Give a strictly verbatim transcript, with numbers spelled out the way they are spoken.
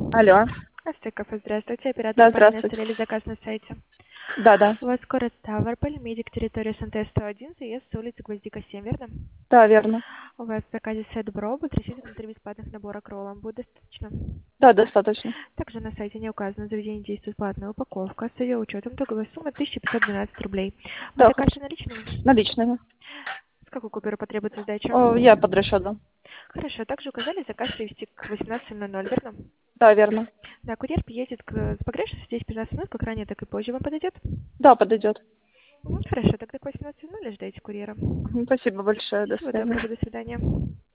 Алло. Здравствуйте, кафе, здравствуйте. Оператор Да, абонент здравствуйте. оставили заказ на сайте. Да, да. У вас город Ставрополь, медик, территория СНТ сто один, заезд с улицы Гвоздика семь, верно? Да, верно. У вас в заказе сет Бро, будет рассчитан на три бесплатных набора к роллам. Будет достаточно? Да, достаточно. Также на сайте не указано, в заведении действует платная упаковка с ее учетом итоговой суммы тысяча пятьсот двенадцать рублей. Вы Да, хорошо. закажете наличными? Наличными. С какой купюры потребуется сдача? О, я под расчетом. Хорошо, также указали заказ привезти к восемнадцати ноль ноль, верно? Да, верно. Да, курьер приедет к, с погрешностью десять-пятнадцать минут, как ранее, так и позже. Вам подойдет? Да, подойдет. Ну, хорошо, тогда к восемнадцати ноль ноль ждите курьера. Мгм, спасибо большое. До Всего доброго, свидания. до свидания.